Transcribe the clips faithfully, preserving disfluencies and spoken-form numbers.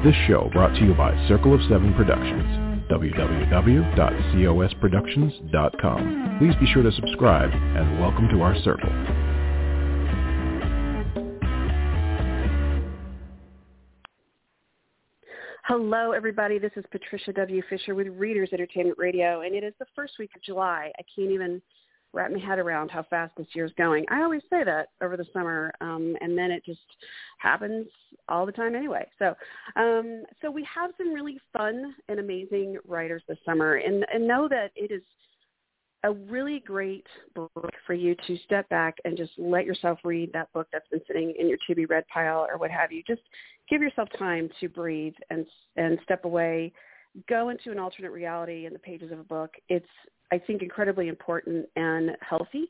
This show brought to you by Circle of Seven Productions, w w w dot cos productions dot com. Please be sure to subscribe and welcome to our circle. Hello, everybody. This is Patricia W. Fisher with Readers Entertainment Radio, and it is the first week of July. I can't even wrap my head around how fast this year is going. I always say that over the summer, um, and then it just happens all the time anyway. So um, so we have some really fun and amazing writers this summer, and, and know that it is a really great book for you to step back and just let yourself read that book that's been sitting in your to-be-read pile or what have you. Just give yourself time to breathe and and step away, go into an alternate reality in the pages of a book. It's, I think, incredibly important and healthy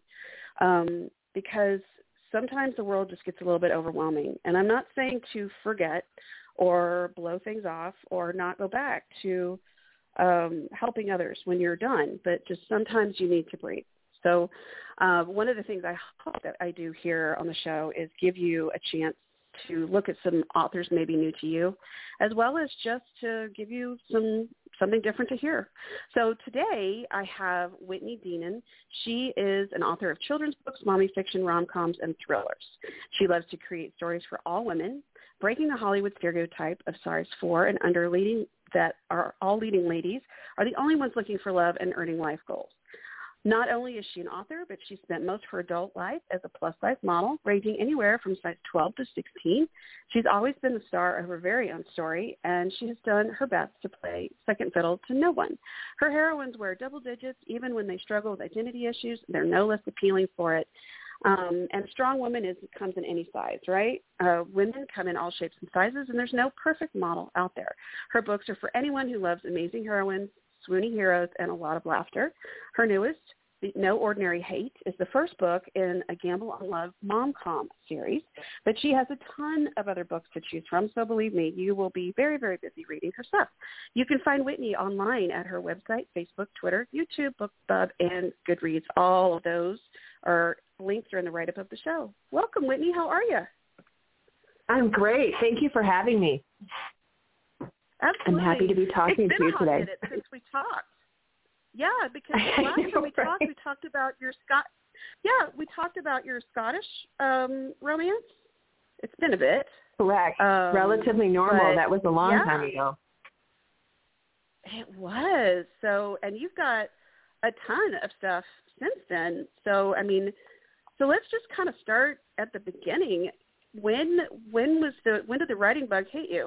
um, because sometimes the world just gets a little bit overwhelming. And I'm not saying to forget or blow things off or not go back to um, helping others when you're done, but just sometimes you need to breathe. So uh, one of the things I hope that I do here on the show is give you a chance to look at some authors maybe new to you, as well as just to give you some something different to hear. So today I have Whitney Deanon. She is an author of children's books, mommy fiction, rom-coms, and thrillers. She loves to create stories for all women, breaking the Hollywood stereotype of size four and under leading that are all leading ladies are the only ones looking for love and earning life goals. Not only is she an author, but she spent most of her adult life as a plus-size model, ranging anywhere from size twelve to sixteen. She's always been the star of her very own story, and she has done her best to play second fiddle to no one. Her heroines wear double digits, even when they struggle with identity issues. They're no less appealing for it. Um, and strong woman is comes in any size, right? Uh, women come in all shapes and sizes, and there's no perfect model out there. Her books are for anyone who loves amazing heroines, swoony heroes, and a lot of laughter. Her newest, The No Ordinary Hate, is the first book in a Gamble on Love mom-com series, but she has a ton of other books to choose from, so believe me, you will be very, very busy reading her stuff. You can find Whitney online at her website, Facebook, Twitter, YouTube, BookBub, and Goodreads. All of those are links are in the write-up of the show. Welcome, Whitney. How are you? I'm great. Thank you for having me. Absolutely. I'm happy to be talking to you today. It's been a hot today. minute since we talked. Yeah, because last time we right. talked, we talked about your Scot. Yeah, we talked about your Scottish um, romance. It's been a bit. Correct. Um, Relatively normal. but, That was a long yeah, time ago. It was. So, and you've got a ton of stuff since then. So, I mean, so let's just kind of start at the beginning. When when was the when did the writing bug hit you?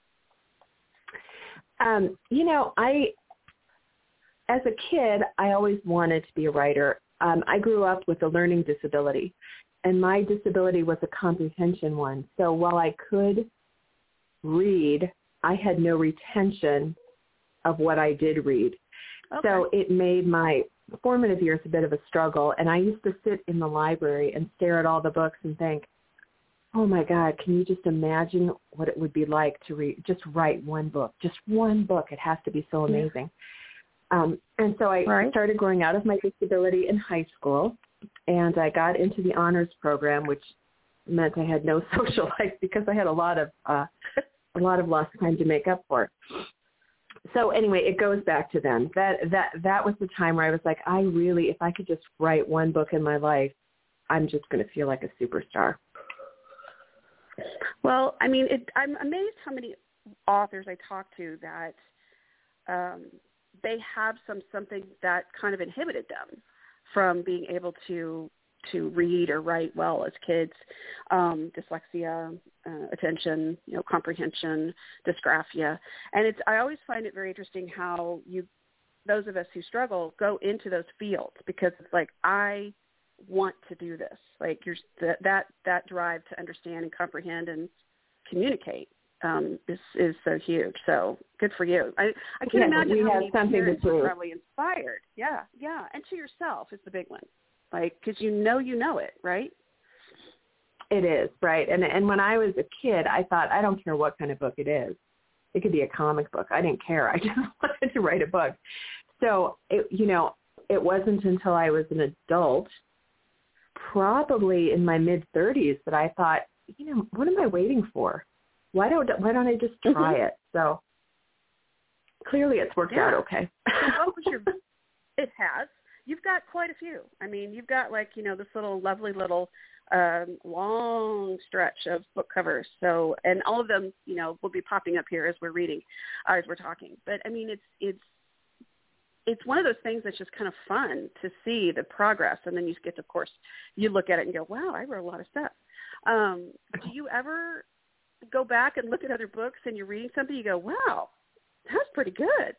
Um, you know, I, as a kid, I always wanted to be a writer. Um, I grew up with a learning disability, and my disability was a comprehension one. So while I could read, I had no retention of what I did read. Okay. So it made my formative years a bit of a struggle, and I used to sit in the library and stare at all the books and think, oh, my God, can you just imagine what it would be like to read, just write one book, just one book. It has to be so amazing. Yeah. Um, and so I right. started growing out of my disability in high school, and I got into the honors program, which meant I had no social life because I had a lot of uh, a lot of lost time to make up for. So anyway, it goes back to then. That that that was the time where I was like, I really, if I could just write one book in my life, I'm just going to feel like a superstar. Well, I mean, it, I'm amazed how many authors I talk to that um, they have some something that kind of inhibited them from being able to to read or write well as kids. Um, dyslexia, uh, attention, you know, comprehension, dysgraphia, and it's. I always find it very interesting how you, those of us who struggle, go into those fields because it's like I want to do this. Like you're, that that that drive to understand and comprehend and communicate um, is is so huge. So good for you. I I can yeah, imagine how many parents are to probably inspired. Yeah, yeah, and to yourself is the big one. Like because you know you know it, right? It is, right. And and when I was a kid, I thought I don't care what kind of book it is. It could be a comic book. I didn't care. I just wanted to write a book. So it, you know, it wasn't until I was an adult, probably in my mid-thirties, that I thought, you know, what am I waiting for? why don't why don't I just try mm-hmm. it? So clearly it's worked yeah. out okay. So what was your, it has. You've got quite a few. I mean, you've got like, you know, this little lovely little um, long stretch of book covers. So, and all of them, you know, will be popping up here as we're reading, uh, as we're talking. But I mean, it's, it's, it's one of those things that's just kind of fun to see the progress. And then you get to, of course, you look at it and go, wow, I wrote a lot of stuff. Um, do you ever go back and look at other books and you're reading something, you go, wow, that's pretty good?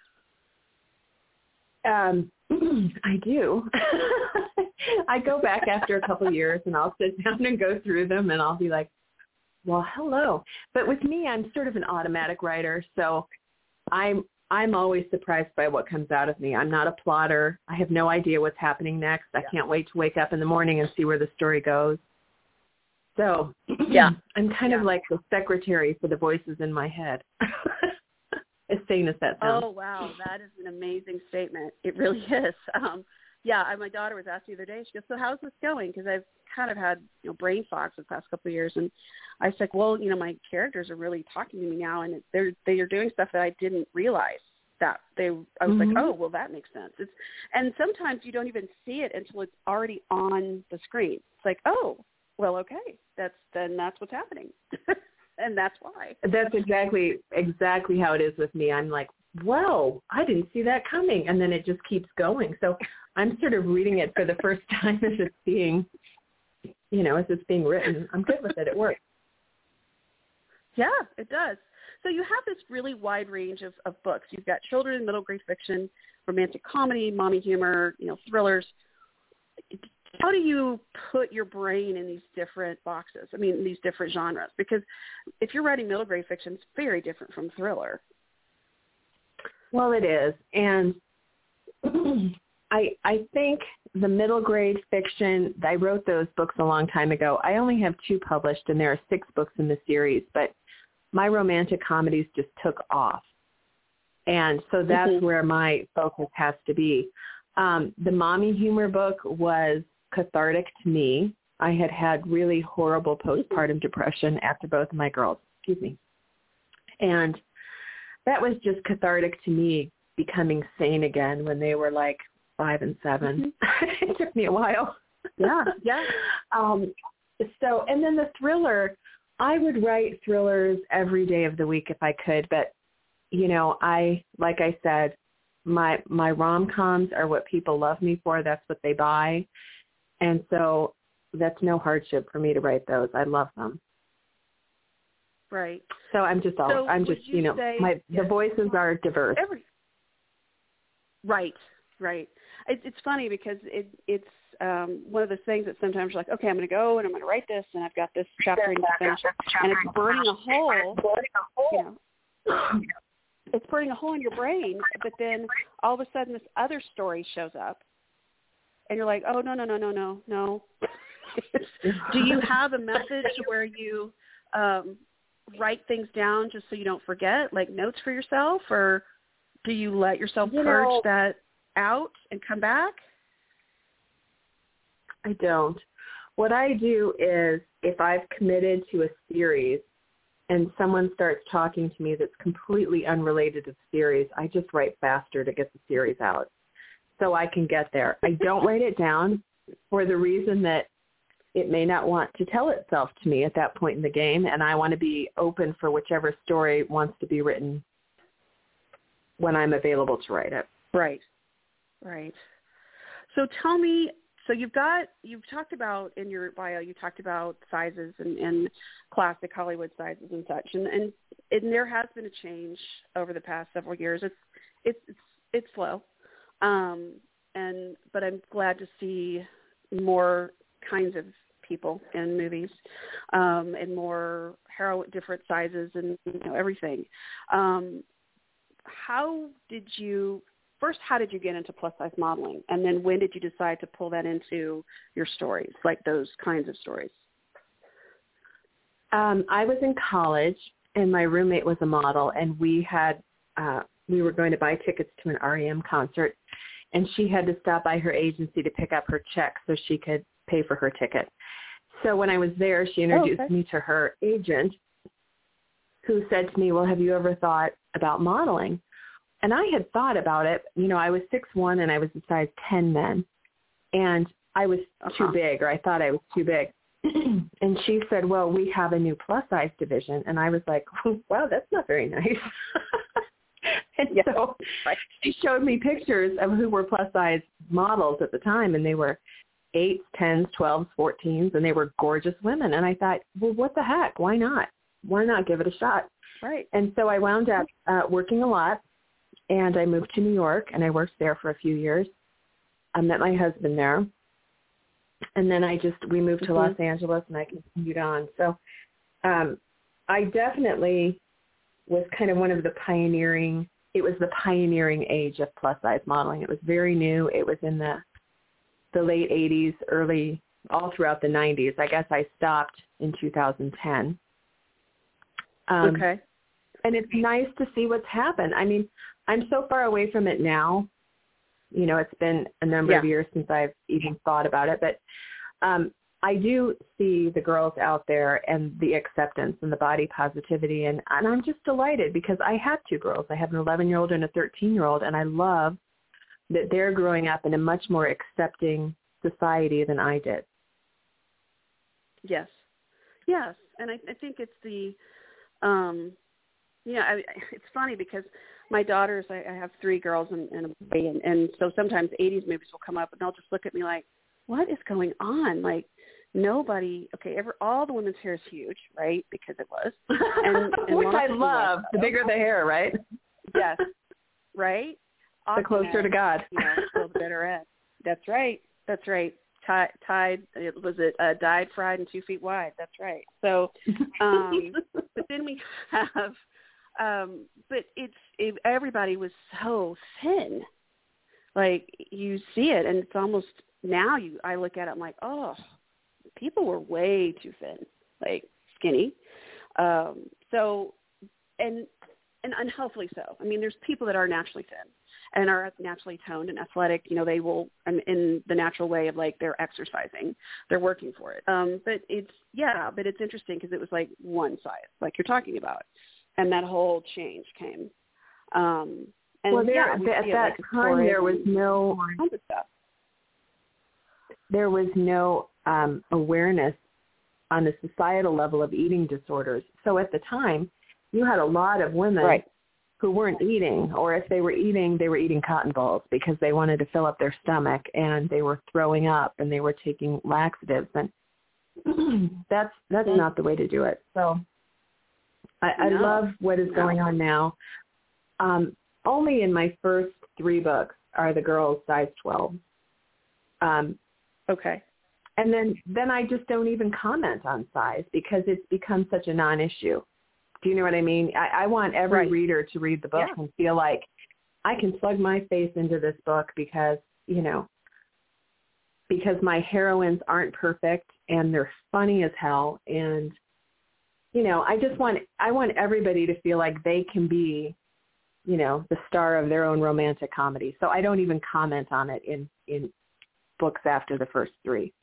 Um, I do. I go back after a couple of years and I'll sit down and go through them and I'll be like, well, hello. But with me, I'm sort of an automatic writer. So I'm, I'm always surprised by what comes out of me. I'm not a plotter. I have no idea what's happening next. I can't wait to wake up in the morning and see where the story goes. So yeah, I'm kind yeah. of like the secretary for the voices in my head. As sane as that sounds. Oh, wow. That is an amazing statement. It really is. Um, yeah, I, my daughter was asking the other day, she goes, so how's this going? Because I've kind of had, you know, brain fog for the past couple of years. And I said, well, you know, my characters are really talking to me now, and they're they're doing stuff that I didn't realize that they, I was mm-hmm. like, oh, well, that makes sense. It's, and sometimes you don't even see it until it's already on the screen. It's like, oh, well, okay, that's then that's what's happening. And that's why. That's exactly exactly how it is with me. I'm like, whoa, I didn't see that coming. And then it just keeps going. So I'm sort of reading it for the first time as it's being, you know, as it's being written. I'm good with it. It works. Yeah, it does. So you have this really wide range of, of books. You've got children and middle grade fiction, romantic comedy, mommy humor, you know, thrillers. How do you put your brain in these different boxes? I mean, these different genres? Because if you're writing middle grade fiction, it's very different from thriller. Well, it is. And I I think the middle grade fiction, I wrote those books a long time ago. I only have two published, and there are six books in the series. But my romantic comedies just took off. And so that's mm-hmm. where my focus has to be. Um, the mommy humor book was cathartic to me. I had had really horrible postpartum depression after both of my girls, excuse me. And that was just cathartic to me, becoming sane again when they were like five and seven. Mm-hmm. It took me a while. Yeah, yeah. um, so, and then the thriller, I would write thrillers every day of the week if I could, but, you know, I, like I said, my my rom-coms are what people love me for. That's what they buy. And so that's no hardship for me to write those. I love them. Right. So I'm just all, so I'm just, you, you know, say, my yes. the voices are diverse. Every, right, right. It, it's funny because it, it's um, one of those things that sometimes you're like, okay, I'm going to go and I'm going to write this and I've got this chapter to finish. And it's burning a hole, you know, it's burning a hole in your brain, but then all of a sudden this other story shows up. And you're like, oh, no, no, no, no, no, no. Do you have a message where you um, write things down just so you don't forget, like notes for yourself? Or do you let yourself you purge know, that out and come back? I don't. What I do is if I've committed to a series and someone starts talking to me that's completely unrelated to the series, I just write faster to get the series out. So I can get there. I don't write it down for the reason that it may not want to tell itself to me at that point in the game, and I want to be open for whichever story wants to be written when I'm available to write it. Right, right. So tell me, so you've got, you've talked about in your bio, you talked about sizes and, and classic Hollywood sizes and such, and, and, and there has been a change over the past several years. It's, it's, it's, it's slow. Um, and, but I'm glad to see more kinds of people in movies, um, and more hero, different sizes and, you know, everything. Um, how did you, first, how did you get into plus size modeling? And then when did you decide to pull that into your stories, like those kinds of stories? Um, I was in college and my roommate was a model, and we had, uh, we were going to buy tickets to an R E M concert, and she had to stop by her agency to pick up her check so she could pay for her ticket. So when I was there, she introduced oh, okay. me to her agent, who said to me, well, have you ever thought about modeling? And I had thought about it. You know, I was six one and I was a size ten then. And I was uh-huh. too big, or I thought I was too big. And she said, well, we have a new plus size division. And I was like, wow, that's not very nice. And yeah. so she showed me pictures of who were plus size models at the time, and they were eights, tens, twelves, fourteens, and they were gorgeous women. And I thought, well, what the heck? Why not? Why not give it a shot? Right. And so I wound up uh, working a lot, and I moved to New York, and I worked there for a few years. I met my husband there. And then I just, we moved to mm-hmm. Los Angeles, and I continued on. So um, I definitely was kind of one of the pioneering, it was the pioneering age of plus-size modeling. It was very new. It was in the the late eighties, early, all throughout the nineties. I guess I stopped in two thousand ten. Um, okay. And it's nice to see what's happened. I mean, I'm so far away from it now. You know, it's been a number yeah. of years since I've even thought about it. But um, I do see the girls out there and the acceptance and the body positivity. And, and I'm just delighted because I have two girls. I have an eleven-year-old and a thirteen-year-old, and I love that they're growing up in a much more accepting society than I did. Yes. Yes. And I, I think it's the, um, yeah, I, it's funny because my daughters, I, I have three girls and, and a boy, and, and so sometimes eighties movies will come up and they'll just look at me like, what is going on? Like, nobody, okay, ever, all the women's hair is huge, right? Because it was. And, and which I love, the bigger the hair, right? Yes. Right? The closer to God. You know, the better at. That's right. That's right. Tied, tied it was it uh, dyed, fried, and two feet wide. That's right. So, um, but then we have, um, but it's it, everybody was so thin. Like you see it, and it's almost now. You I look at it, I'm like, oh, people were way too thin, like skinny. Um, so, and and unhealthily so. I mean, there's people that are naturally thin and are naturally toned and athletic. You know, they will, um, in the natural way of like they're exercising, they're working for it. Um, but it's, yeah, but it's interesting because it was like one size, like you're talking about. And that whole change came. Um, and well, there, yeah, we at see that it, like, time, there was no, stuff. there was no um, awareness on the societal level of eating disorders. So at the time, you had a lot of women right. who weren't eating, or if they were eating, they were eating cotton balls because they wanted to fill up their stomach, and they were throwing up, and they were taking laxatives, and that's that's mm-hmm. not the way to do it. So I, I no. love what is going on now. Um, only in my first three books are the girls size twelve. Um, okay. And then, then I just don't even comment on size because it's become such a non-issue. Do you know what I mean? I, I want every right. reader to read the book yeah. and feel like I can plug my face into this book because, you know, because my heroines aren't perfect and they're funny as hell. And, you know, I just want, I want everybody to feel like they can be, you know, the star of their own romantic comedy. So I don't even comment on it in, in books after the first three.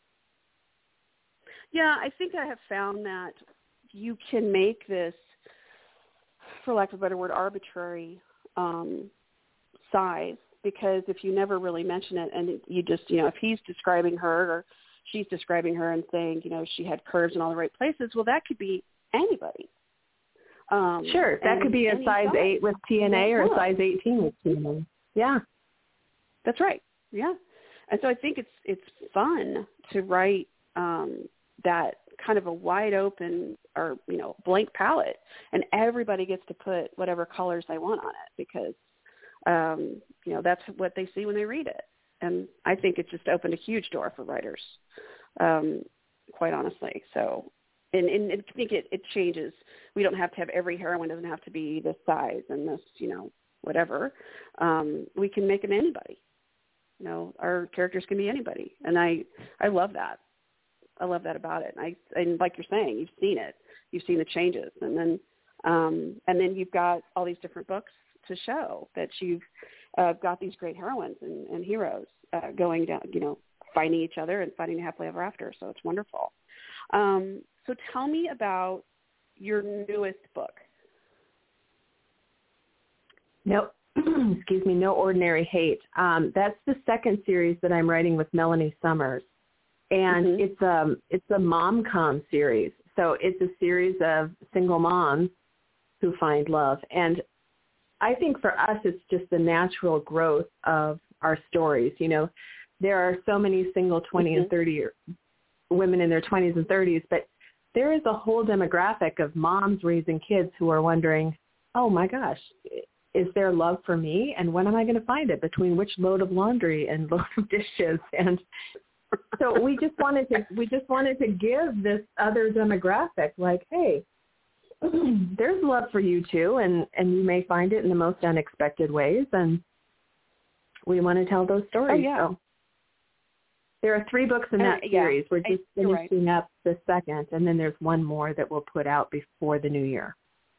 Yeah, I think I have found that you can make this, for lack of a better word, arbitrary um, size, because if you never really mention it and you just, you know, if he's describing her or she's describing her and saying, you know, she had curves in all the right places, well, that could be anybody. Um, sure, that could be a size, size eight with T N A yeah. or a size eighteen with T N A. Yeah. That's right. Yeah. And so I think it's it's fun to write um, that kind of a wide open or, you know, blank palette, and everybody gets to put whatever colors they want on it because, um, you know, that's what they see when they read it. And I think it just opened a huge door for writers, um, quite honestly. So, and, and I think it, it changes. We don't have to have every heroine doesn't have to be this size and this, you know, whatever. Um, we can make them anybody. You know, our characters can be anybody. And I, I love that. I love that about it. And, I, and like you're saying, you've seen it. You've seen the changes. And then um, and then you've got all these different books to show that you've uh, got these great heroines and, and heroes uh, going down, you know, finding each other and finding happily ever after. So it's wonderful. Um, so tell me about your newest book? Nope. Excuse me, No Ordinary Hate. Um, that's the second series that I'm writing with Melanie Summers. And mm-hmm. it's, um, it's a mom-com series. So it's a series of single moms who find love. And I think for us, it's just the natural growth of our stories. You know, there are so many single twenty mm-hmm. and thirty women in their twenties and thirties, but there is a whole demographic of moms raising kids who are wondering, oh my gosh, is there love for me? And when am I going to find it? Between which load of laundry and load of dishes? And so we just wanted to, we just wanted to give this other demographic like, hey, there's love for you too. And, and you may find it in the most unexpected ways. And we want to tell those stories. Oh, yeah. So there are three books in that uh, yeah. series. We're just I, finishing right. up the second. And then there's one more that we'll put out before the new year.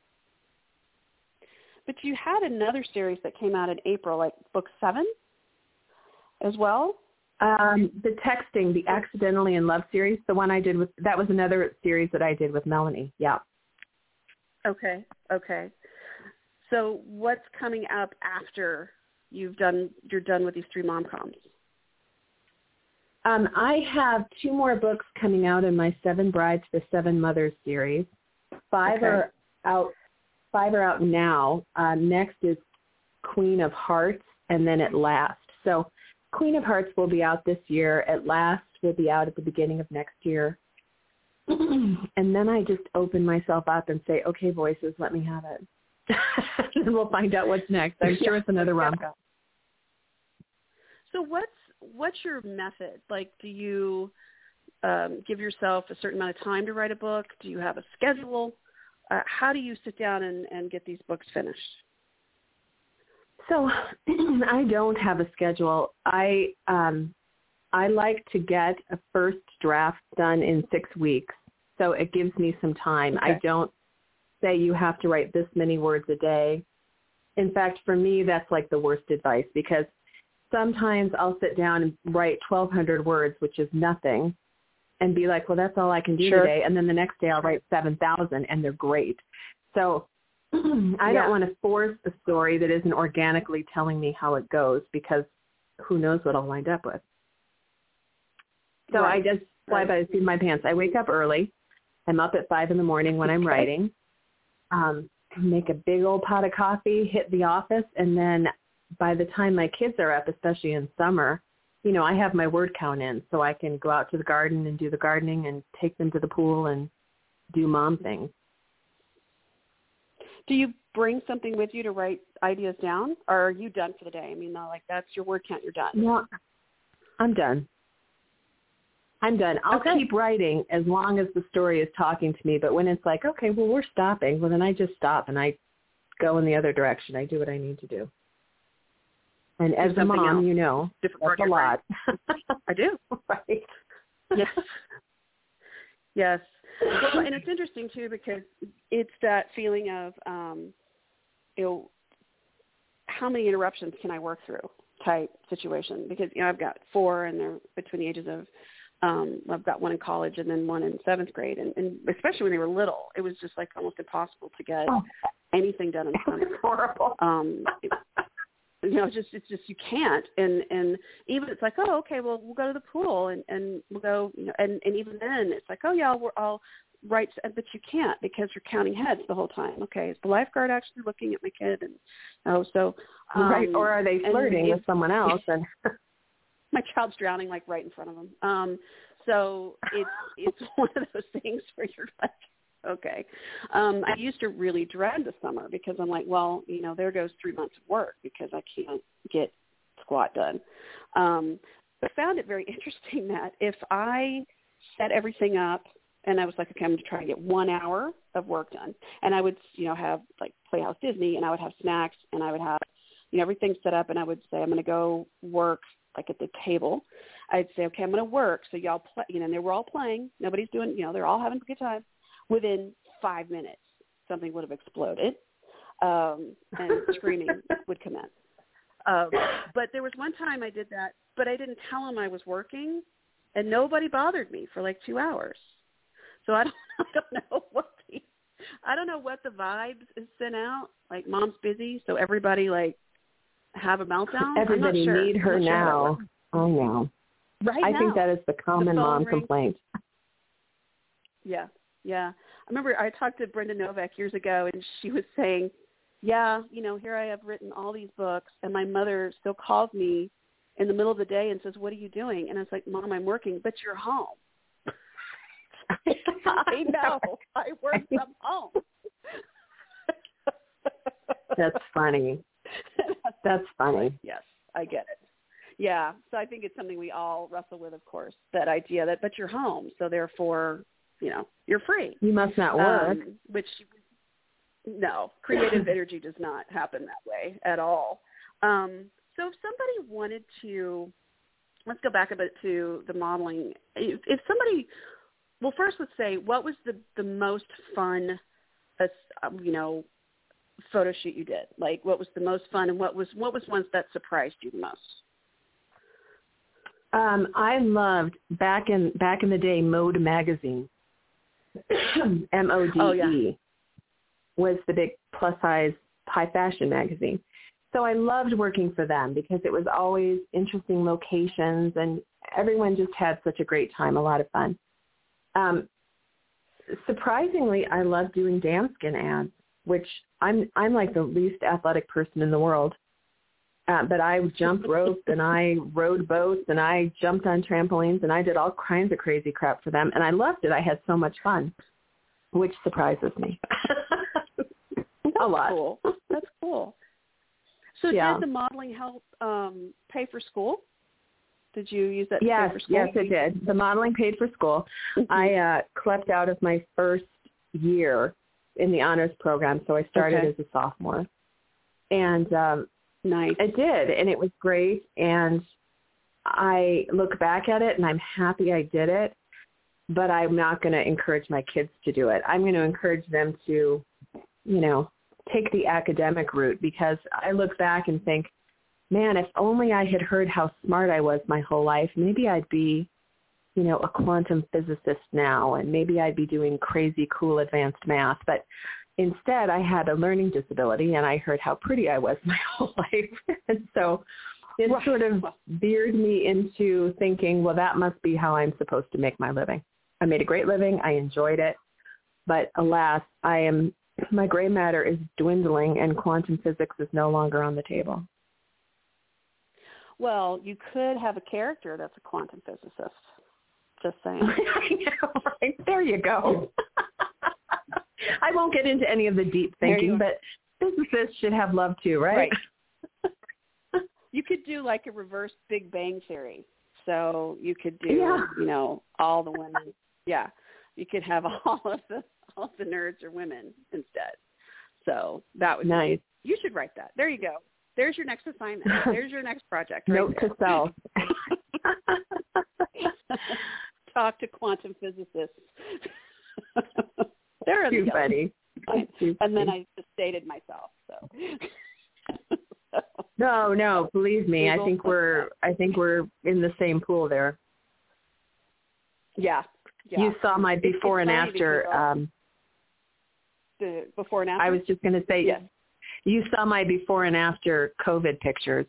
But you had another series that came out in April, like book seven as well? Um, the Texting, the Accidentally in Love series, the one I did with, that was another series that I did with Melanie. Yeah. Okay. Okay. So what's coming up after you've done, you're done with these three mom-coms? Um, I have two more books coming out in my Seven Brides for Seven Mothers series. Five okay. are out. Five are out now. Uh, next is Queen of Hearts, and then At Last. So Queen of Hearts will be out this year. At Last will be out at the beginning of next year. And then I just open myself up and say, okay, voices, let me have it. And we'll find out what's next. I'm sure it's another rom-com. So what's what's your method? Like, do you um, give yourself a certain amount of time to write a book? Do you have a schedule? Uh, how do you sit down and, and get these books finished? So I don't have a schedule. I um, I like to get a first draft done in six weeks, so it gives me some time. Okay. I don't say you have to write this many words a day. In fact, for me, that's like the worst advice, because sometimes I'll sit down and write twelve hundred words, which is nothing, and be like, well, that's all I can do sure. today. And then the next day I'll write seven thousand, and they're great. So I yeah. don't want to force a story that isn't organically telling me how it goes, because who knows what I'll wind up with. So right. I just fly right. by the seat of my pants. I wake up early. I'm up at five in the morning when I'm okay. writing. Um, make a big old pot of coffee, hit the office, and then by the time my kids are up, especially in summer, you know, I have my word count in, so I can go out to the garden and do the gardening and take them to the pool and do mom things. Do you bring something with you to write ideas down, or are you done for the day? I mean, not like that's your word count, you're done. No, I'm done. I'm done. I'll okay. keep writing as long as the story is talking to me, but when it's like, okay, well, we're stopping, well, then I just stop and I go in the other direction. I do what I need to do. And as a mom, else. you know, Different that's a lot. I do. Right. Yes. Yes. Well, and it's interesting, too, because it's that feeling of, um, you know, how many interruptions can I work through type situation? Because, you know, I've got four, and they're between the ages of, um, I've got one in college and then one in seventh grade. And, and especially when they were little, it was just like almost impossible to get oh. anything done in summer. It's horrible. Um, it, you know, just it's just you can't, and and even it's like, oh, okay, well, we'll go to the pool, and, and we'll go, you know, and, and even then it's like, oh yeah, I'll, I'll write, but you can't because you're counting heads the whole time. Okay, is the lifeguard actually looking at my kid? And oh, so um, right, or are they flirting with someone else? And my child's drowning like right in front of them. Um, so it's it's one of those things where you're like, okay. Um, I used to really dread the summer because I'm like, well, you know, there goes three months of work because I can't get squat done. Um, but I found it very interesting that if I set everything up and I was like, okay, I'm going to try to get one hour of work done. And I would, you know, have like Playhouse Disney, and I would have snacks, and I would have, you know, everything set up, and I would say, I'm going to go work like at the table. I'd say, okay, I'm going to work. So y'all play, you know, and they were all playing. Nobody's doing, you know, they're all having a good time. Within five minutes, something would have exploded, um, and screaming would commence. Um, but there was one time I did that, but I didn't tell them I was working, and nobody bothered me for like two hours. So I don't, I don't know what the, I don't know what the vibes is sent out. Like, mom's busy, so everybody, like, have a meltdown. Everybody I'm not sure. need her I'm not now. Sure I know. Right I now. think that is the common the mom rings. complaint. Yeah, yeah. I remember I talked to Brenda Novak years ago, and she was saying, yeah, you know, here I have written all these books, and my mother still calls me in the middle of the day and says, what are you doing? And I was like, Mom, I'm working, but you're home. I know. I work from home. That's funny. That's funny. Yes, I get it. Yeah, so I think it's something we all wrestle with, of course, that idea that, but you're home, so therefore, you know, you're free. You must not work. Um, which, no, creative energy does not happen that way at all. Um, so if somebody wanted to, let's go back a bit to the modeling. If, if somebody, well, first let's say, what was the, the most fun, uh, you know, photo shoot you did? Like, what was the most fun, and what was what was ones that surprised you the most? Um, I loved back in back in the day Mode magazine. M O D E oh, yeah. was the big plus size high fashion magazine. So I loved working for them because it was always interesting locations, and everyone just had such a great time, a lot of fun. Um, surprisingly, I love doing Danskin ads, which I'm I'm like the least athletic person in the world. Uh, but I jumped ropes and I rode boats and I jumped on trampolines and I did all kinds of crazy crap for them. And I loved it. I had so much fun, which surprises me. a lot. Cool. That's cool. So yeah. did the modeling help um, pay for school? Did you use that to yes, pay for school? Yes, it did. The modeling paid for school. Mm-hmm. I uh, clept out of my first year in the honors program, so I started okay. as a sophomore. And um, nice. I did, and it was great. And I look back at it, and I'm happy I did it, but I'm not going to encourage my kids to do it. I'm going to encourage them to, you know, take the academic route, because I look back and think, man, if only I had heard how smart I was my whole life, maybe I'd be, you know, a quantum physicist now, and maybe I'd be doing crazy, cool, advanced math. But instead, I had a learning disability, and I heard how pretty I was my whole life. And so it right. sort of veered me into thinking, well, that must be how I'm supposed to make my living. I made a great living. I enjoyed it. But alas, I am my gray matter is dwindling, and quantum physics is no longer on the table. Well, you could have a character that's a quantum physicist. Just saying. I know, right? There you go. I won't get into any of the deep thinking, but physicists should have love too, right? Right. You could do like a reverse Big Bang Theory. So you could do, yeah. you know, all the women. Yeah. You could have all of the all of the nerds are women instead. So that would nice. Be, you should write that. There you go. There's your next assignment. There's your next project. Right Note there. to self. Talk to quantum physicists. They're too funny. Too and then funny. I just stated myself. So. so. No, no. Believe me, Google I think we're. I think we're in the same pool there. Yeah. yeah. You saw my before it's and after. Um, the before and after. I was just going to say. Yes. You saw my before and after COVID pictures.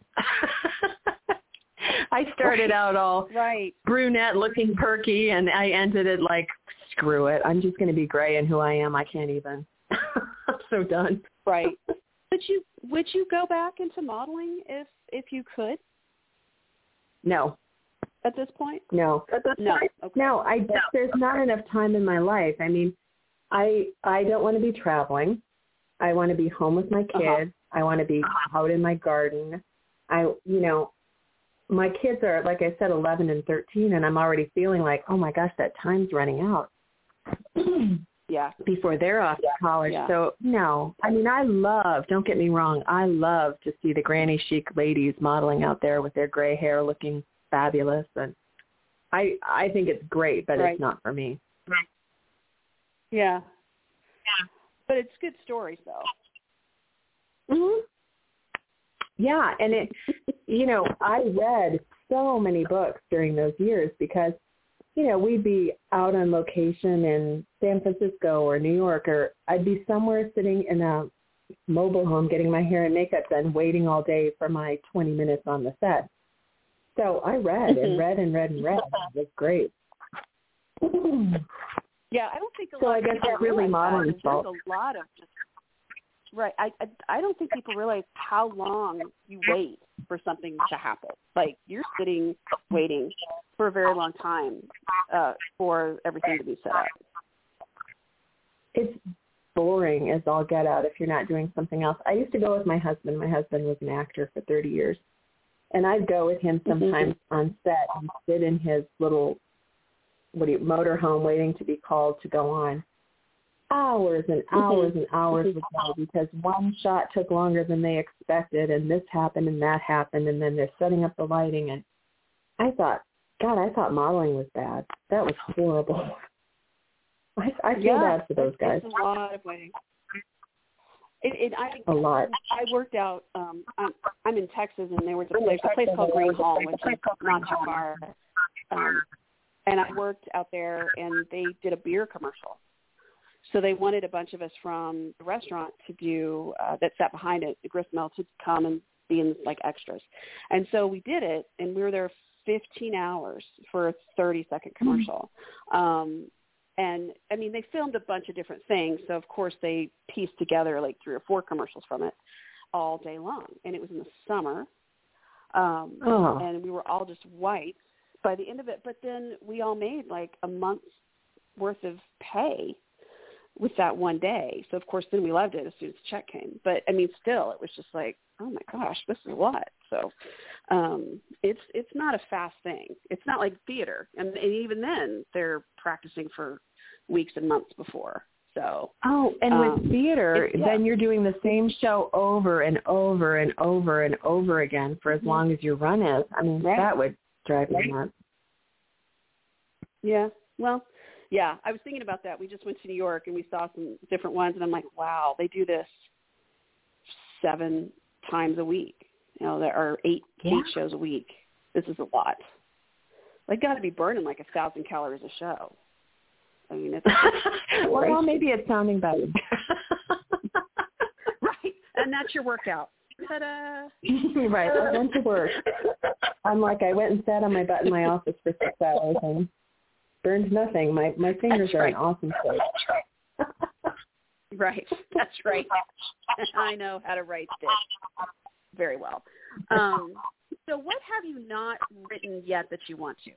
I started right. out all right. brunette looking perky, and I ended it like, screw it. I'm just going to be gray, and who I am, I can't even. I'm so done. Right. Would you would you go back into modeling if if you could? No. At this point? No. At this no. point? Okay. No. I just, no. There's not enough time in my life. I mean, I I don't want to be traveling. I want to be home with my kids. Uh-huh. I want to be out in my garden. I, you know, my kids are, like I said, eleven and thirteen, and I'm already feeling like, oh my gosh, that time's running out. yeah. Before they're off yeah. to college. Yeah. So, no. I mean, I love, don't get me wrong, I love to see the granny chic ladies modeling out there with their gray hair looking fabulous. And I I think it's great, but right. it's not for me. Right. Yeah. Yeah. But it's good stories, though. Mm-hmm. Yeah, and it, you know, I read so many books during those years because you know, we'd be out on location in San Francisco or New York, or I'd be somewhere sitting in a mobile home getting my hair and makeup done, waiting all day for my twenty minutes on the set. So I read Mm-hmm. and read and read and read. It was great. Yeah, I don't think a so lot I of guess people that really realize modeling that. fault. There's a lot of just right. I, I I don't think people realize how long you wait for something to happen. Like you're sitting waiting for a very long time uh, for everything to be set up. It's boring as all get out if you're not doing something else. I used to go with my husband. My husband was an actor for thirty years. And I'd go with him sometimes mm-hmm. on set and sit in his little what do you, motorhome waiting to be called to go on. Hours and hours mm-hmm. and hours would go because one shot took longer than they expected, and this happened and that happened, and then they're setting up the lighting. And I thought, God, I thought modeling was bad. That was horrible. I, I feel yeah, bad for those guys. It's a lot of waiting. It, it, I, a lot. I worked out. Um, I'm, I'm in Texas, and there was a place, a place called Green Hall, which is not too far. Um, and I worked out there, and they did a beer commercial. So they wanted a bunch of us from the restaurant to do uh, that sat behind it, the gristmill, to come and be in like extras. And so we did it, and we were there fifteen hours for a thirty second commercial. Mm-hmm. Um, And, I mean, they filmed a bunch of different things. So, of course, they pieced together like three or four commercials from it all day long. And it was in the summer. Um, oh. And we were all just white by the end of it. But then we all made like a month's worth of pay with that one day. So, of course, then we loved it as soon as the check came. But, I mean, still, it was just like, oh, my gosh, this is a lot. So um, it's it's not a fast thing. It's not like theater. And, and even then, they're practicing for weeks and months before. So oh, and um, with theater, yeah. then you're doing the same show over and over and over and over again for as mm-hmm. long as your run is. I mean, right. that would drive me nuts. Yeah. Well, yeah, I was thinking about that. We just went to New York and we saw some different ones, and I'm like, wow, they do this seven times a week. You know, there are eight yeah. eight shows a week. This is a lot. They got to be burning like a thousand calories a show. I mean, it's well, maybe it's sounding better. Right, and that's your workout. Ta-da! Right, I went to work. I'm like, I went and sat on my butt in my office for six hours and burned nothing. My my fingers that's are right. in awesome shape. Right, that's right. I know how to write this very well. Um, so what have you not written yet that you want to?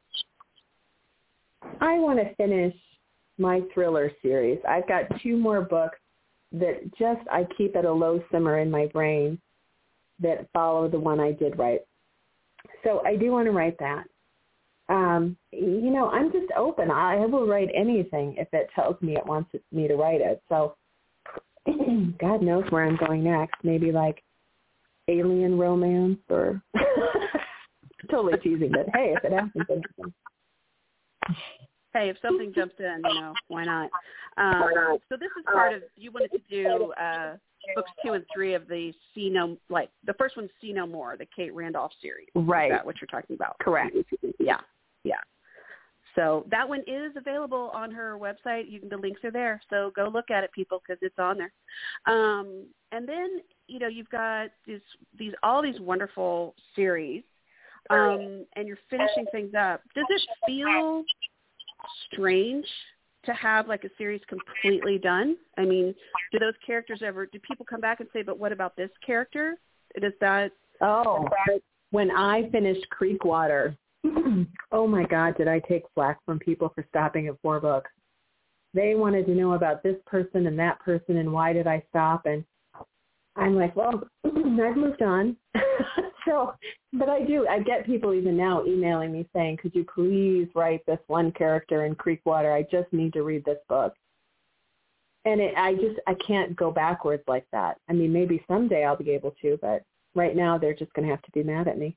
I want to finish my thriller series. I've got two more books that just I keep at a low simmer in my brain that follow the one I did write. So I do want to write that. Um, you know, I'm just open. I will write anything if it tells me it wants me to write it. So God knows where I'm going next. Maybe like alien romance or totally teasing, but hey, if it happens, it happens. Hey, if something jumps in, you know, why not? Um, so this is part of, you wanted to do uh, books two and three of the See No, like, the first one's See No More, the Kate Randolph series. Right. Is that what you're talking about? Correct. Yeah, yeah. So that one is available on her website. You can, the links are there. So go look at it, people, because it's on there. Um, and then, you know, you've got these, these all these wonderful series. Um, and you're finishing things up. Does it feel strange to have like a series completely done? I mean, do those characters ever, do people come back and say, but what about this character? Does that? Oh, when I finished Creekwater, oh my God, did I take flack from people for stopping at four books. They wanted to know about this person and that person and why did I stop? And I'm like, well, I've moved on. So, but I do. I get people even now emailing me saying, could you please write this one character in Creekwater? I just need to read this book. And it, I just, I can't go backwards like that. I mean, maybe someday I'll be able to, but right now they're just going to have to be mad at me.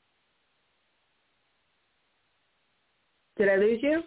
Did I lose you?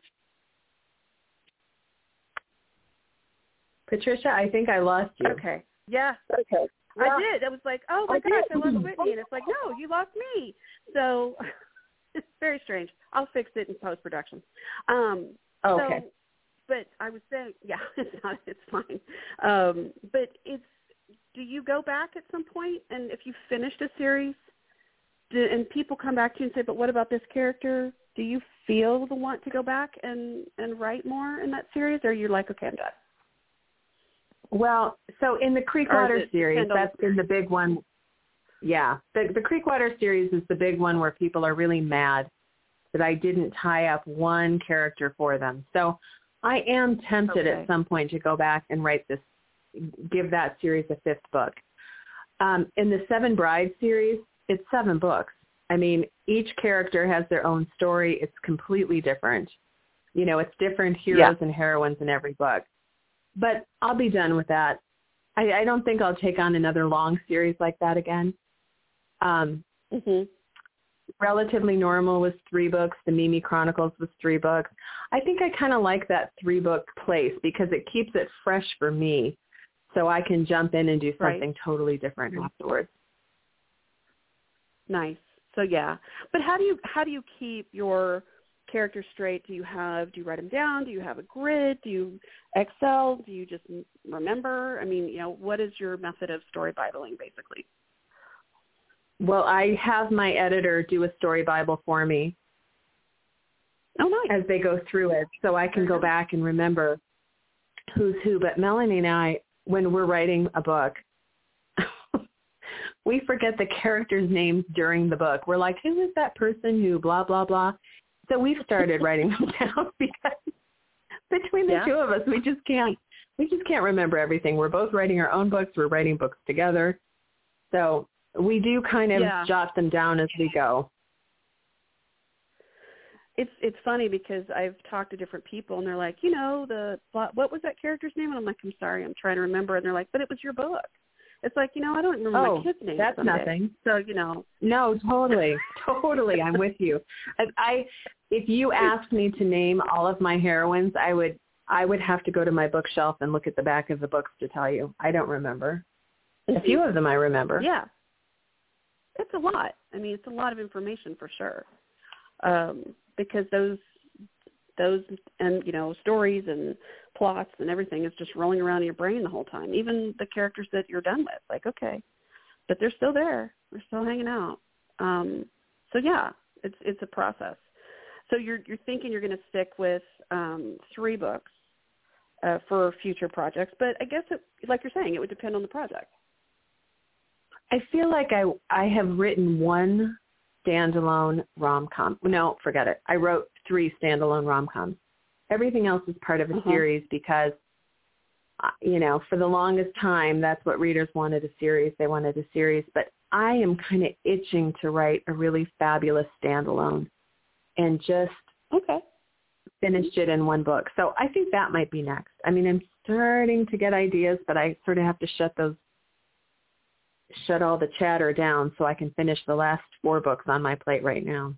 Patricia, I think I lost you. Okay. Yeah. Okay. I did. I was like, oh, my I gosh, did. I lost Whitney. And it's like, no, you lost me. So it's very strange. I'll fix it in post-production. Um, Oh, so, okay. But I was saying, yeah, it's not, it's fine. Um, but it's, do you go back at some point, and if you finished a series, do, and people come back to you and say, but what about this character? Do you feel the want to go back and, and write more in that series, or are you like, okay, I'm done? Well, so in the Creekwater series, that's been the big one. Yeah, the, the Creekwater series is the big one where people are really mad that I didn't tie up one character for them. So I am tempted okay. at some point to go back and write this, give that series a fifth book. Um, in the Seven Brides series, it's seven books. I mean, each character has their own story. It's completely different. You know, it's different heroes yeah. and heroines in every book. But I'll be done with that. I, I don't think I'll take on another long series like that again. Um, mm-hmm. Relatively Normal was three books. The Mimi Chronicles was three books. I think I kind of like that three-book place because it keeps it fresh for me, so I can jump in and do something right. totally different afterwards. Nice. So yeah, but how do you how do you keep your characters straight? Do you have do you write them down? Do you have a grid? Do you Excel? Do you just remember? I mean, you know, what is your method of story Bibling, basically? Well, I have my editor do a story Bible for me. Oh, nice. As they go through it, so I can go back and remember who's who. But Melanie and I, when we're writing a book, we forget the characters' names during the book. We're like, who is that person who blah, blah, blah? So we've started writing them down because between the yeah. two of us, we just can't, we just can't remember everything. We're both writing our own books. We're writing books together. So we do kind of yeah. jot them down as we go. It's it's funny because I've talked to different people and they're like, you know, the what was that character's name? And I'm like, I'm sorry, I'm trying to remember. And they're like, but it was your book. It's like, you know, I don't remember oh, my kid's name. That's someday. nothing. So, you know. No, totally. totally. I'm with you. I, I if you asked me to name all of my heroines, I would I would have to go to my bookshelf and look at the back of the books to tell you. I don't remember. A few of them I remember. Yeah. It's a lot. I mean, it's a lot of information for sure. Um, because those, those, and you know, stories and plots and everything is just rolling around in your brain the whole time. Even the characters that you're done with, like, okay, but they're still there. They're still hanging out. Um, so yeah, it's it's a process. So you're you're thinking you're going to stick with um, three books uh, for future projects, but I guess it, like you're saying, it would depend on the project. I feel like I I have written one standalone rom-com. No, forget it. I wrote three standalone rom-coms. Everything else is part of a uh-huh. series because, you know, for the longest time, that's what readers wanted, a series. They wanted a series. But I am kind of itching to write a really fabulous standalone and just okay. finished it in one book. So I think that might be next. I mean, I'm starting to get ideas, but I sort of have to shut those shut all the chatter down so I can finish the last four books on my plate right now.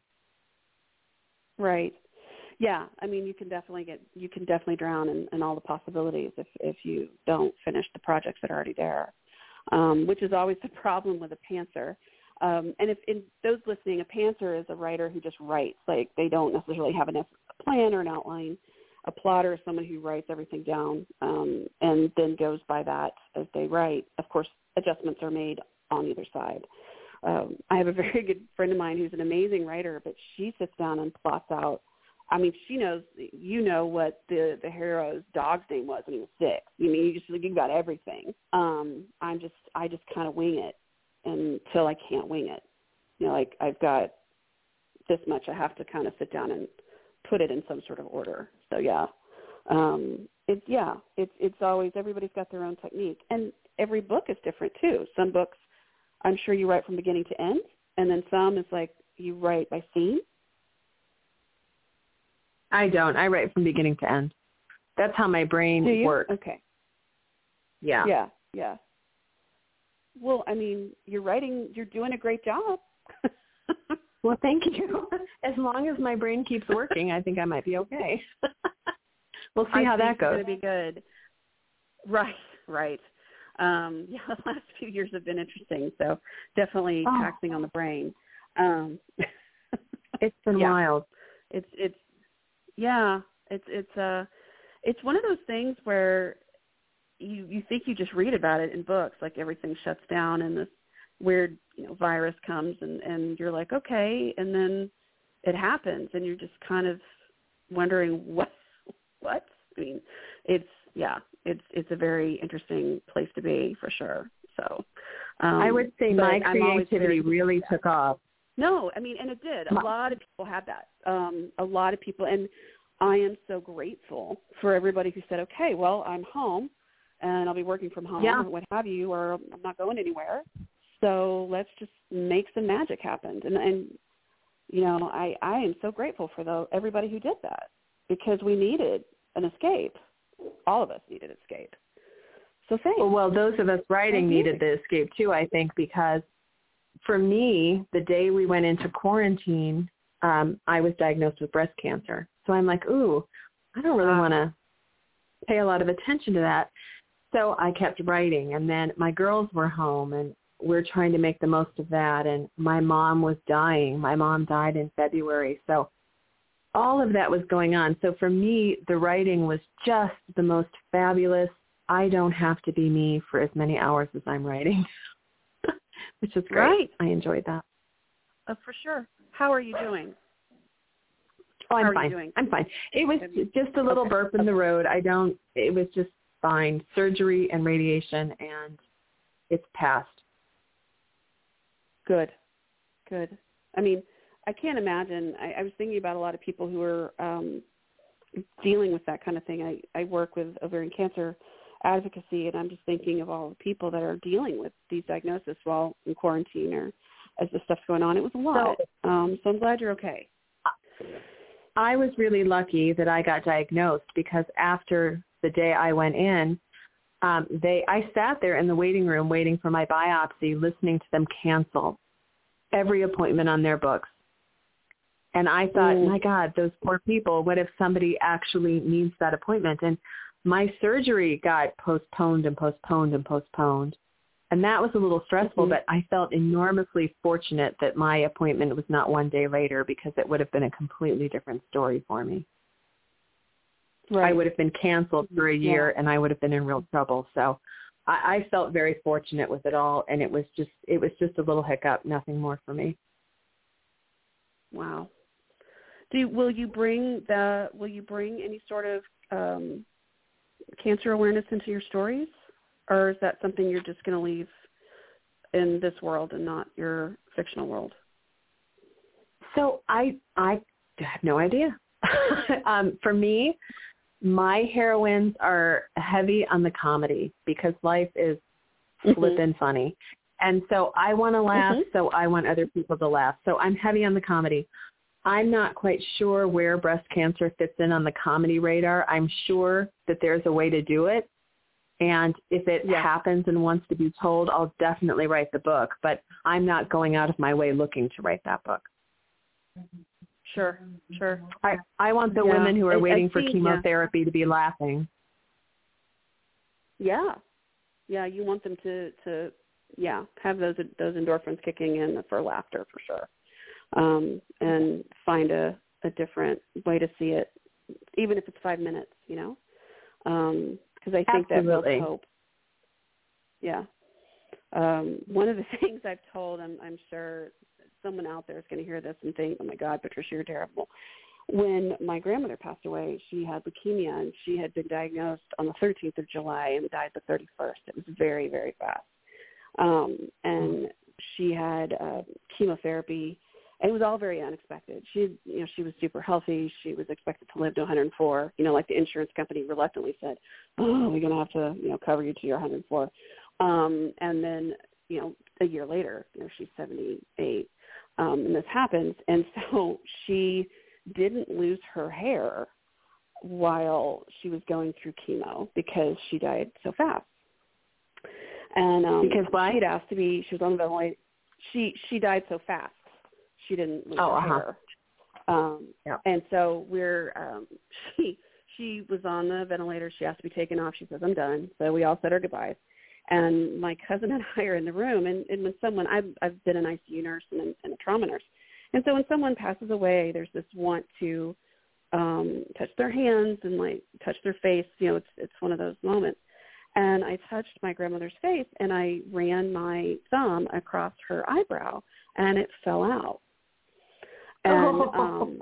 Right. Yeah. I mean, you can definitely get, you can definitely drown in, in all the possibilities if, if you don't finish the projects that are already there, um, which is always the problem with a pantser. Um, and if in those listening, a pantser is a writer who just writes, like they don't necessarily have a plan or an outline. A plotter is someone who writes everything down um, and then goes by that as they write. Of course, adjustments are made on either side. Um, I have a very good friend of mine who's an amazing writer, but she sits down and plots out. I mean, she knows, you know, what the, the hero's dog's name was when he was six. You mean, you just, like, you got everything. Um, I'm just, I just kind of wing it until I can't wing it. You know, like I've got this much, I have to kind of sit down and put it in some sort of order. So yeah, um, it's, yeah, it's, it's always, everybody's got their own technique. And every book is different too. Some books, I'm sure you write from beginning to end, and then some is like you write by scene. I don't. I write from beginning to end. That's how my brain works. Okay. Yeah. Yeah, yeah. Well, I mean, you're writing, you're doing a great job. Well, thank you. As long as my brain keeps working, I think I might be okay. We'll see I how think that goes. It's going to be good. Right, right. Um, yeah, the last few years have been interesting, so definitely oh. taxing on the brain. Um, It's been yeah. wild. It's it's yeah. It's it's uh it's one of those things where you you think you just read about it in books, like everything shuts down and this weird, you know, virus comes and, and you're like, okay, and then it happens and you're just kind of wondering what what? I mean, it's yeah, it's it's a very interesting place to be for sure. So um, I would say my creativity really took off. No, I mean, and it did. A my, lot of people had that. Um, a lot of people, and I am so grateful for everybody who said, okay, well, I'm home, and I'll be working from home yeah. or what have you, or I'm not going anywhere. So let's just make some magic happen. And, and you know, I, I am so grateful for the, everybody who did that because we needed an escape. All of us needed escape. So thanks. Well, well those of us writing needed the escape too, I think, because for me, the day we went into quarantine, um, I was diagnosed with breast cancer. So I'm like, ooh, I don't really uh, want to pay a lot of attention to that. So I kept writing. And then my girls were home, and we're trying to make the most of that. And my mom was dying. My mom died in February. So all of that was going on. So for me, the writing was just the most fabulous. I don't have to be me for as many hours as I'm writing, which is great. Right. I enjoyed that. Uh, for sure. How are you doing? Oh, I'm How are fine. you doing? I'm fine. It was just a little okay. burp in the road. I don't, it was just fine. Surgery and radiation, and it's passed. Good. Good. I mean, I can't imagine. I, I was thinking about a lot of people who are um, dealing with that kind of thing. I, I work with ovarian cancer advocacy, and I'm just thinking of all the people that are dealing with these diagnoses while in quarantine or as the stuff's going on. It was a lot. So, um, so I'm glad you're okay. I was really lucky that I got diagnosed because after the day I went in, um, they I sat there in the waiting room waiting for my biopsy, listening to them cancel every appointment on their books. And I thought, mm. my God, those poor people, what if somebody actually needs that appointment? And my surgery got postponed and postponed and postponed. And that was a little stressful, mm-hmm. but I felt enormously fortunate that my appointment was not one day later because it would have been a completely different story for me. Right. I would have been canceled for a year yeah. and I would have been in real trouble. So I, I felt very fortunate with it all. And it was just, it was just a little hiccup, nothing more for me. Wow. Do you, will you bring the, will you bring any sort of um, cancer awareness into your stories? Or is that something you're just going to leave in this world and not your fictional world? So I I have no idea. um, for me, my heroines are heavy on the comedy because life is flippin' mm-hmm. funny. And so I want to laugh, mm-hmm. so I want other people to laugh. So I'm heavy on the comedy. I'm not quite sure where breast cancer fits in on the comedy radar. I'm sure that there's a way to do it. And if it yeah. happens and wants to be told, I'll definitely write the book. But I'm not going out of my way looking to write that book. Sure, sure. I, I want the yeah. women who are I, waiting I for see, chemotherapy yeah. to be laughing. Yeah. Yeah, you want them to, to yeah, have those those endorphins kicking in for laughter for sure. Um, and find a, a different way to see it, even if it's five minutes, you know. Um Because I think Absolutely. that builds hope. Yeah. Um, one of the things I've told, I'm, I'm sure someone out there is going to hear this and think, oh, my God, Patricia, you're terrible. When my grandmother passed away, she had leukemia, and she had been diagnosed on the thirteenth of July and died the thirty-first. It was very, very fast. Um, and she had uh, chemotherapy. And it was all very unexpected. She, you know, she was super healthy. She was expected to live to one hundred four. You know, like the insurance company reluctantly said, "Oh, we're going to have to, you know, cover you to your one hundred four." Um, and then, you know, a year later, you know, she's seventy-eight, um, and this happens. And so she didn't lose her hair while she was going through chemo because she died so fast. And um, because why? She'd asked to be. She was on the ventilator. She she died so fast. She didn't lose oh, her uh-huh. hair. Um, yep. And so we're, um, she, she was on the ventilator. She asked to be taken off. She says, I'm done. So we all said our goodbyes. And my cousin and I are in the room. And, and when someone, I've, I've been an I C U nurse and, and a trauma nurse. And so when someone passes away, there's this want to um, touch their hands and like touch their face. You know, it's it's one of those moments. And I touched my grandmother's face, and I ran my thumb across her eyebrow, and it fell out. And um,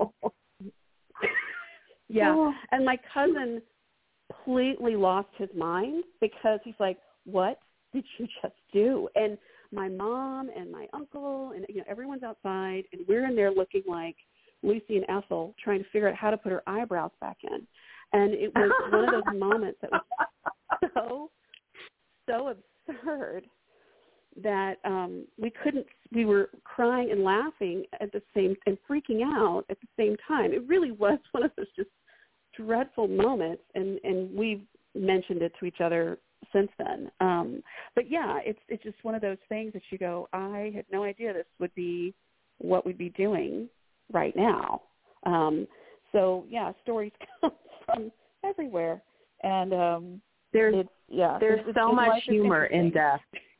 yeah, and my cousin completely lost his mind because he's like, "What did you just do?" And my mom and my uncle and you know everyone's outside, and we're in there looking like Lucy and Ethel trying to figure out how to put her eyebrows back in. And it was one of those moments that was so, so absurd that um, we couldn't, we were crying and laughing at the same, and freaking out at the same time. It really was one of those just dreadful moments, and, and we've mentioned it to each other since then. Um, but yeah, it's it's just one of those things that you go, I had no idea this would be what we'd be doing right now. Um, so yeah, stories come from everywhere, and um, there's it's, yeah, there's it's, so it's, much humor in death.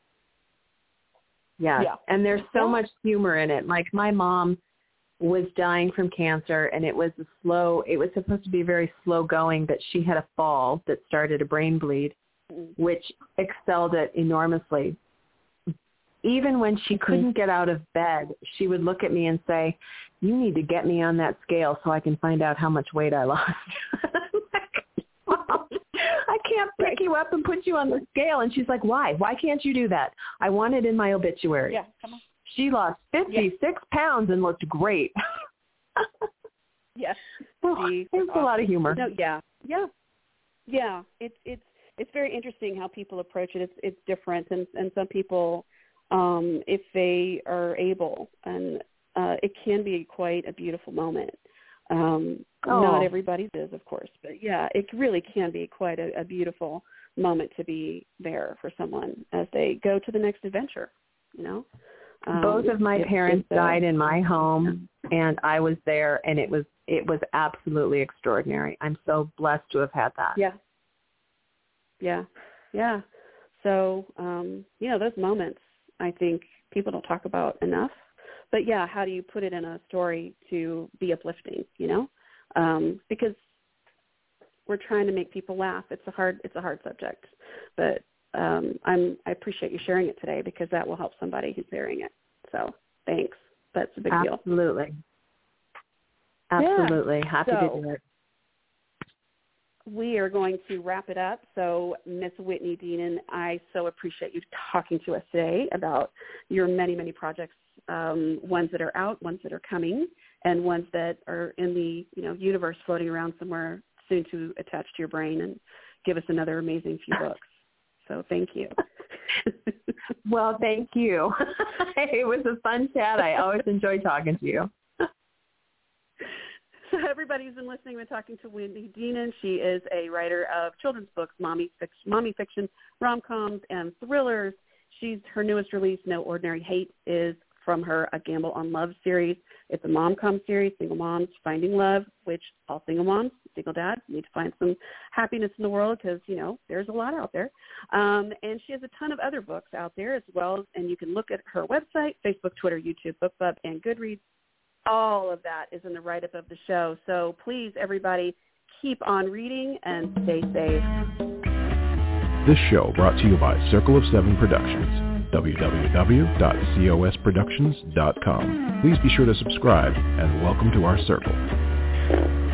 Yes. Yeah, and there's so yeah. much humor in it. Like my mom was dying from cancer, and it was a slow. It was supposed to be very slow going, but she had a fall that started a brain bleed, mm-hmm. which excelled it enormously. Even when she couldn't get out of bed, she would look at me and say, "You need to get me on that scale so I can find out how much weight I lost." I can't pick right. you up and put you on the scale. And she's like, "Why? Why can't you do that? I want it in my obituary." Yeah, come on. She lost fifty-six yeah. pounds and looked great. Yes. Well, there's awesome. a lot of humor. No, yeah, yeah, yeah. It's it's it's very interesting how people approach it. It's it's different, and and some people, um, if they are able, and uh, it can be quite a beautiful moment. Um, oh. Not everybody's is, of course, but yeah, it really can be quite a, a beautiful moment to be there for someone as they go to the next adventure. You know, um, both of my it, parents uh, died in my home, and I was there, and it was it was absolutely extraordinary. I'm so blessed to have had that. Yeah, yeah, yeah. So um, you know, those moments, I think people don't talk about enough. But yeah, how do you put it in a story to be uplifting? You know, um, because we're trying to make people laugh. It's a hard, it's a hard subject, but um, I'm, I appreciate you sharing it today because that will help somebody who's hearing it. So thanks. That's a big deal. Absolutely. Absolutely. Yeah. Happy so, to do it. We are going to wrap it up. So Miss Whitney Deanon, I so appreciate you talking to us today about your many, many projects, um, ones that are out, ones that are coming, and ones that are in the you know universe floating around somewhere soon to attach to your brain and give us another amazing few books. So thank you. Well, thank you. It was a fun chat. I always enjoy talking to you. So everybody who's been listening, we're talking to Whitney Deanon. She is a writer of children's books, mommy fiction, mommy fiction, rom-coms, and thrillers. She's her newest release, No Ordinary Hate, is from her A Gamble on Love series. It's a mom-com series, single moms finding love, which all single moms, single dads need to find some happiness in the world because, you know, there's a lot out there. Um, and she has a ton of other books out there as well, and you can look at her website, Facebook, Twitter, YouTube, BookBub, and Goodreads. All of that is in the write-up of the show. So please, everybody, keep on reading and stay safe. This show brought to you by Circle of Seven Productions, w w w dot cos productions dot com. Please be sure to subscribe and welcome to our circle.